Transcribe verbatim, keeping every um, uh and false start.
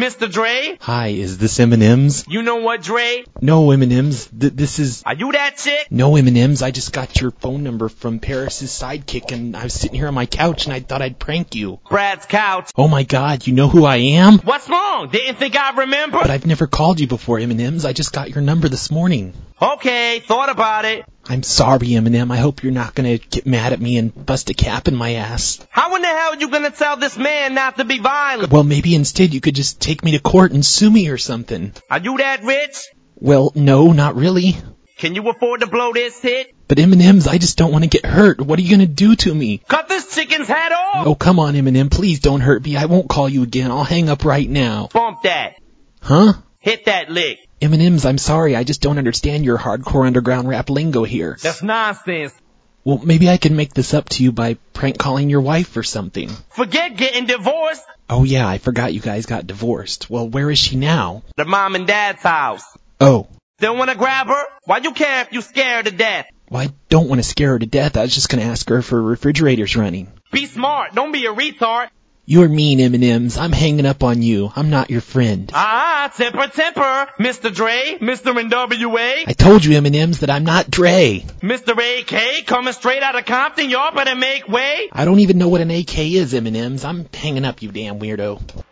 Mister Dre? Hi, is this M and M's? You know what, Dre? No, M and M's. Th- this is... Are you that chick? No, M and M's. I just got your phone number from Paris's sidekick, and I was sitting here on my couch, and I thought I'd prank you. Brad's couch. Oh my God, you know who I am? What's wrong? Didn't think I'd remember? But I've never called you before, M and M's. I just got your number this morning. Okay, thought about it. I'm sorry, M and M. I hope you're not gonna get mad at me and bust a cap in my ass. How in the hell are you gonna tell this man not to be violent? Well, maybe instead you could just take me to court and sue me or something. Are you that rich? Well, no, not really. Can you afford to blow this hit? But M and M's, I just don't want to get hurt. What are you gonna do to me? Cut this chicken's head off! Oh, come on, M and M. Please don't hurt me. I won't call you again. I'll hang up right now. Bump that. Huh? Hit that lick. M and M's, I'm sorry. I just don't understand your hardcore underground rap lingo here. That's nonsense. Well, maybe I can make this up to you by prank calling your wife or something. Forget getting divorced. Oh yeah, I forgot you guys got divorced. Well, where is she now? The mom and dad's house. Oh. Still wanna grab her? Why you care if you scared to death? Well, I don't want to scare her to death. I was just gonna ask her if her refrigerator's running. Be smart. Don't be a retard. You're mean, M and M's. I'm hanging up on you. I'm not your friend. Ah, temper, temper. Mister Dre, Mister N W A. I told you, M and M's, that I'm not Dre. Mister A K, coming straight out of Compton. Y'all better make way. I don't even know what an A K is, M and M's. I'm hanging up, you damn weirdo.